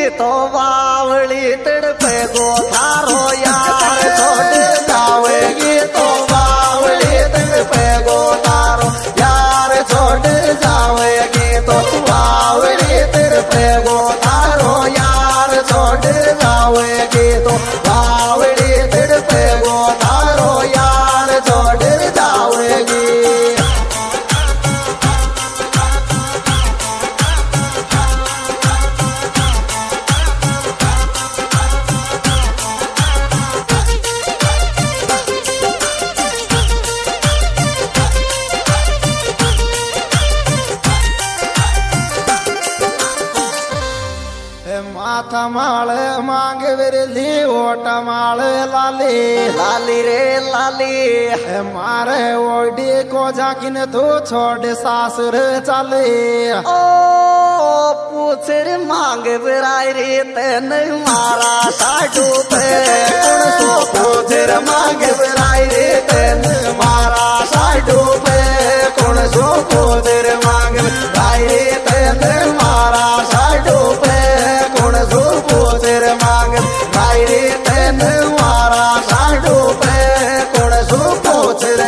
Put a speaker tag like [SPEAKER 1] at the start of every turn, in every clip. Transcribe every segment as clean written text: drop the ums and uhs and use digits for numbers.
[SPEAKER 1] तो बावली तड़पे गो थारो यार छोड़ जावेगी तो बावली तड़पे गो थारो यार छोड़ जावेगी तो बावली तड़पे गो थारो यार छोड़ जावेगी तो बावली तड़पे गो थारो यार छोड़ जावेगी।
[SPEAKER 2] माथा माल मांग विरली ओट माल लाली
[SPEAKER 1] लाली रे लाली
[SPEAKER 2] मारे ओडी को जाकिन तू छोड़ सासुर चले
[SPEAKER 1] ओ पूछ रे मांग बिराई रे तेन मारा साडू पे कौन सो पूछ रे मांग बिराई रे तेन मारा साडू पे कौन सो पूछ रे मांग बिराई रे तेन मारा साडू पे कौन सो पूछ रे मांग बिराई रे तेन मारा साडू पे कौन सो पूछ रे।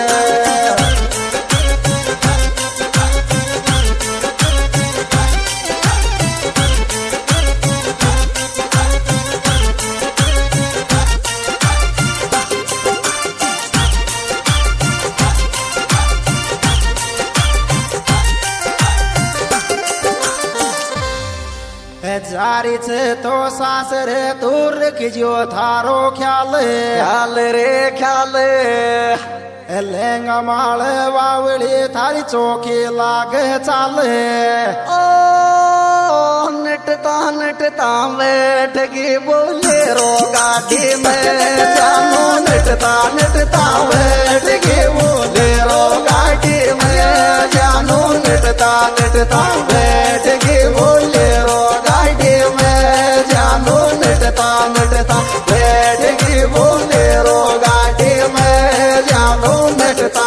[SPEAKER 2] जारी छे तो सासर तू रखियो थारो ख्याल
[SPEAKER 1] ख्याल रे ख्याल
[SPEAKER 2] लहंगा माल बावली थारी चौकी लाग चाल
[SPEAKER 1] ओ नटता बैठ के बोले रो गाड़ी में जानो नटता बैठ के बोले रो गाड़ी में जानो नटता बैठ के बोले रो गाड़ी में जानो नटता बैठ के बोले रो गाड़ी में जानो नटता।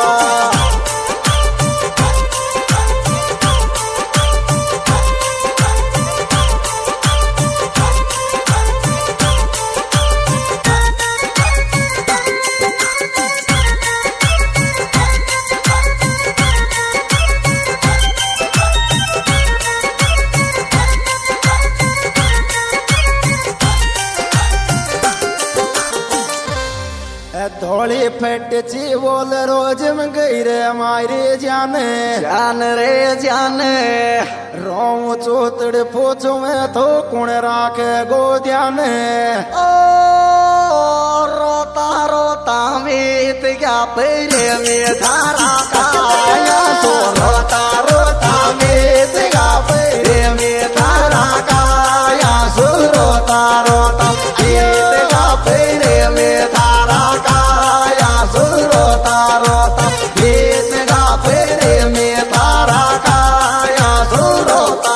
[SPEAKER 2] धोली फट ची बोल रोज में गई रे मारे जाने
[SPEAKER 1] जान रे जान
[SPEAKER 2] रोम चोतड़ पोछो में तो कुण राखे गो ध्यान
[SPEAKER 1] ओ रोता रोता मीत गया पेरे में धारा काया सो रोता रोता मीत गया पेरे में धारा काया सो रोता रोता मीत गया पेरे में धारा काया सो रोता रोता मीत गया पेरे में धारा काया सो रोता।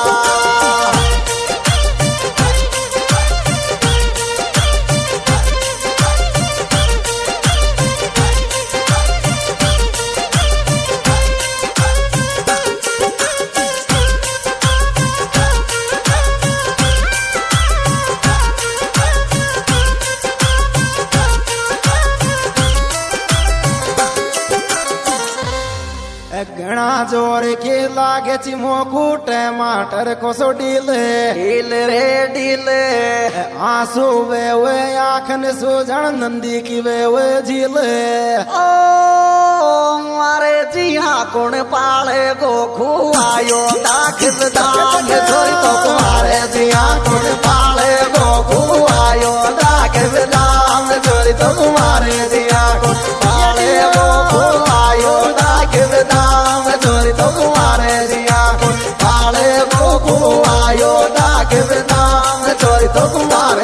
[SPEAKER 2] घना जोर के लागे चिमो टमाटर को सो डीले
[SPEAKER 1] डील रे डील
[SPEAKER 2] आंसू वे आखन सूजन नंदी की वे झील
[SPEAKER 1] ओ मारे जिया कौन पाले गो खुआयो दाख दाम छोरी तो तुम्हारे जिया कौन पाले गो खुआयो दाख दाम छोरी तो तुम्हारे जिया कौन पाले गो खुआयो दाख दाम छोरी तो तुम्हारे जिया कौन पाले गो खुआयो दाख दाम छोरी तो तुम्हारे